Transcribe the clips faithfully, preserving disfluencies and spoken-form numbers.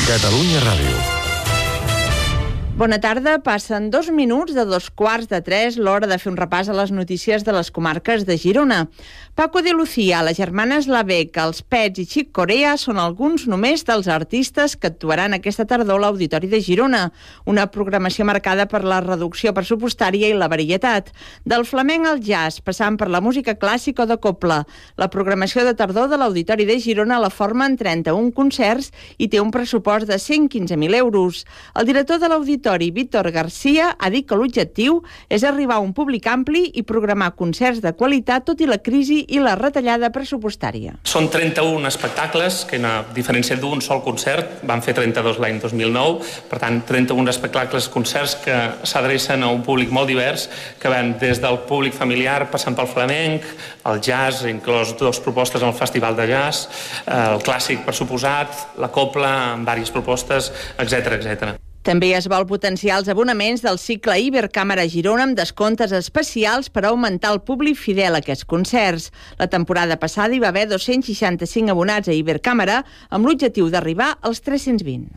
Catalunya Ràdio. Bona tarda, passen dos minuts de dos quarts de tres, l'hora de fer un repàs a les notícies de les comarques de Girona. Paco de Lucía, les germanes Lavec, els Pets i Chick Corea són alguns només dels artistes que actuaran aquesta tardor a l'Auditori de Girona. Una programació marcada per la reducció pressupostària i la varietat. Del flamenc al jazz, passant per la música clàssica o de cobla. La programació de tardor de l'Auditori de Girona la formen trenta-un concerts i té un pressupost de cent quinze mil euros. El director de l'Auditori, Víctor Garcia, ha dit que l'objectiu és arribar a un públic ampli i programar concerts de qualitat tot i la crisi i la retallada pressupostària. Són trenta-un espectacles, que a diferència d'un sol concert, van fer trenta-dos l'any dos mil nou, per tant, trenta-un espectacles, concerts que s'adrecen a un públic molt divers, que van des del públic familiar, passant pel flamenc, el jazz, inclòs dues propostes al Festival de Jazz, el clàssic, per suposat, la cobla, amb diverses propostes, etcètera, etcètera. També es vol potenciar els abonaments del cicle Ibercàmera Girona amb descomptes especials per augmentar el públic fidel a aquests concerts. La temporada passada hi va haver dos-cents seixanta-cinc abonats a Ibercàmera amb l'objectiu d'arribar als tres-cents vint.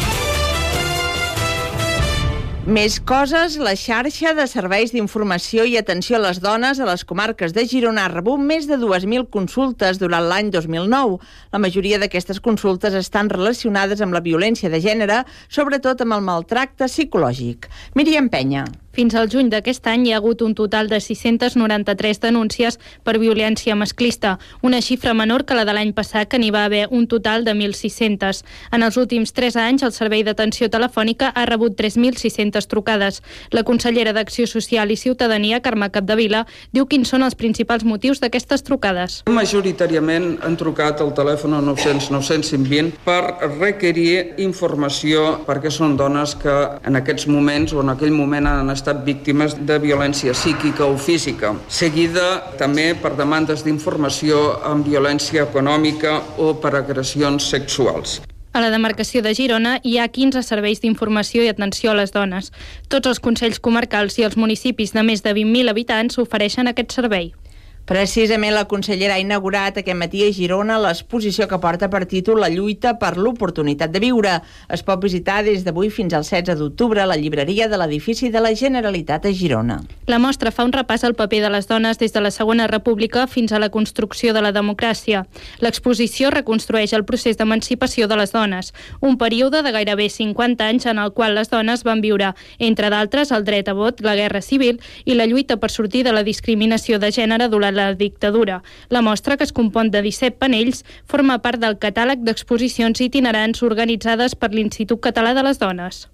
Més coses, la xarxa de serveis d'informació i atenció a les dones a les comarques de Girona ha rebut més de dues mil consultes durant l'any dos mil nou. La majoria d'aquestes consultes estan relacionades amb la violència de gènere, sobretot amb el maltracte psicològic. Míriam Penya. Fins al juny d'aquest any hi ha hagut un total de sis-centes noranta-tres denúncies per violència masclista, una xifra menor que la de l'any passat, que n'hi va haver un total de mil sis-centes. En els últims tres anys, el Servei d'Atenció Telefònica ha rebut tres mil sis-centes trucades. La consellera d'Acció Social i Ciutadania, Carme Capdevila, diu quins són els principals motius d'aquestes trucades. Majoritàriament han trucat al telèfon nou-cents nou cents cinc vint per requerir informació, perquè són dones que en aquests moments o en aquell moment han estat víctimes de violència psíquica o física, seguida també per demandes d'informació amb violència econòmica o per agressions sexuals. A la demarcació de Girona hi ha quinze serveis d'informació i atenció a les dones. Tots els consells comarcals i els municipis de més de vint mil habitants ofereixen aquest servei. Precisament la consellera ha inaugurat aquest matí a Girona l'exposició que porta per títol La lluita per l'oportunitat de viure. Es pot visitar des d'avui fins al setze d'octubre a la llibreria de l'edifici de la Generalitat a Girona. La mostra fa un repàs al paper de les dones des de la Segona República fins a la construcció de la democràcia. L'exposició reconstrueix el procés d'emancipació de les dones, un període de gairebé cinquanta anys en el qual les dones van viure, entre d'altres, el dret a vot, la guerra civil i la lluita per sortir de la discriminació de gènere durant la dictadura. La mostra, que es compon de disset panells, forma part del catàleg d'exposicions itinerants organitzades per l'Institut Català de les Dones.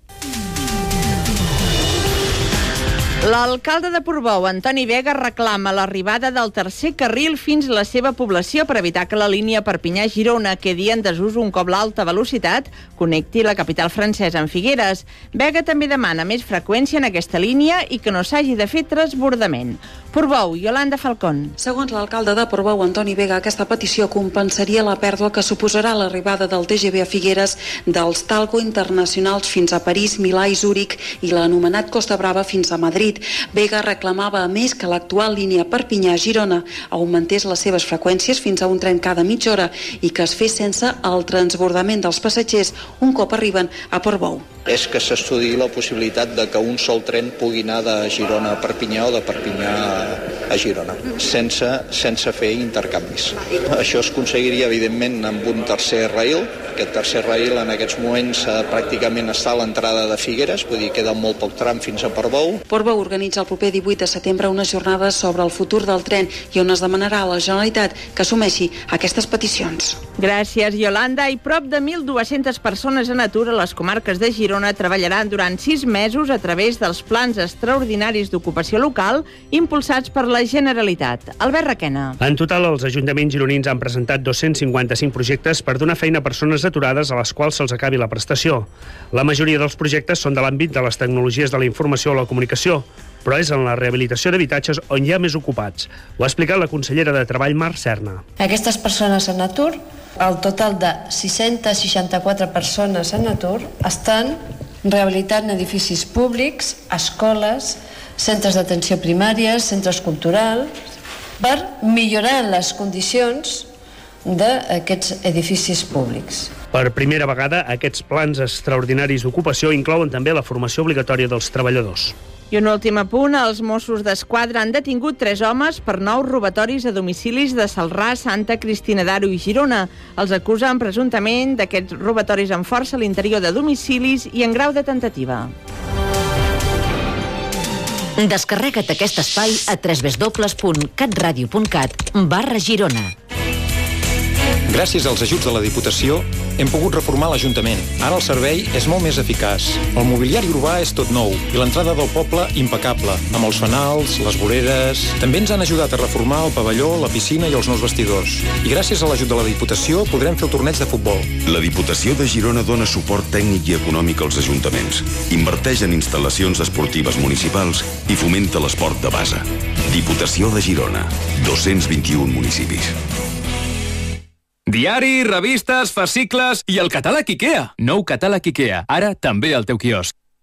L'alcalde de Portbou, Antoni Vega, reclama l'arribada del tercer carril fins a la seva població per evitar que la línia Perpinyà-Girona quedi en desús un cop l'alta velocitat connecti la capital francesa amb Figueres. Vega també demana més freqüència en aquesta línia i que no s'hagi de fer transbordament. Portbou, Yolanda Falcón. Segons l'alcalde de Portbou, Antoni Vega, aquesta petició compensaria la pèrdua que suposarà l'arribada del T G V a Figueres, dels Talgo internacionals fins a París, Milà i Zúrich i l'anomenat Costa Brava fins a Madrid. Vega reclamava, a més, que l'actual línia Perpinyà-Girona augmentés les seves freqüències fins a un tren cada mitja hora i que es fes sense el transbordament dels passatgers un cop arriben a Portbou. És que s'estudiï la possibilitat de que un sol tren pugui anar de Girona a Perpinyà o de Perpinyà a Girona, sense, sense fer intercanvis. Això es aconseguiria, evidentment, amb un tercer rail. Aquest tercer rail en aquests moments eh, pràcticament està a l'entrada de Figueres, vull dir, queda molt poc tram fins a Portbou. Portbou organitza el proper divuit de setembre unes jornades sobre el futur del tren i on es demanarà a la Generalitat que assumeixi aquestes peticions. Gràcies, Yolanda. I prop de mil dues-centes persones en atur a les comarques de Girona treballaran durant sis mesos a través dels plans extraordinaris d'ocupació local impulsats per la Generalitat. Albert Requena. En total, els ajuntaments gironins han presentat dos-cents cinquanta-cinc projectes per donar feina a persones aturades a les quals se'ls acabi la prestació. La majoria dels projectes són de l'àmbit de les tecnologies de la informació o la comunicació, però és en la rehabilitació d'habitatges on hi ha més ocupats. Ho ha explicat la consellera de Treball, Mar Serna. Aquestes persones en atur, el total de sis-centes seixanta-quatre persones en atur, estan rehabilitant edificis públics, escoles, centres d'atenció primària, centres culturals, per millorar les condicions d'aquests edificis públics. Per primera vegada, aquests plans extraordinaris d'ocupació inclouen també la formació obligatòria dels treballadors. I un últim apunt, els Mossos d'Esquadra han detingut tres homes per nous robatoris a domicilis de Celrà, Santa Cristina d'Aro i Girona. Els acusen presumptament d'aquests robatoris amb força a l'interior de domicilis i en grau de tentativa. Descarrega't aquest espai a w w w punt catradio punt cat barra Girona. Gràcies als ajuts de la Diputació hem pogut reformar l'Ajuntament. Ara el servei és molt més eficaç. El mobiliari urbà és tot nou i l'entrada del poble impecable, amb els fanals, les voreres... També ens han ajudat a reformar el pavelló, la piscina i els nous vestidors. I gràcies a l'ajut de la Diputació podrem fer el torneig de futbol. La Diputació de Girona dona suport tècnic i econòmic als ajuntaments. Inverteix en instal·lacions esportives municipals i fomenta l'esport de base. Diputació de Girona. dos-cents vint-i-un municipis. Diari, revistes, fascicles i el catàleg IKEA. Nou catàleg IKEA, ara també al teu quiosc.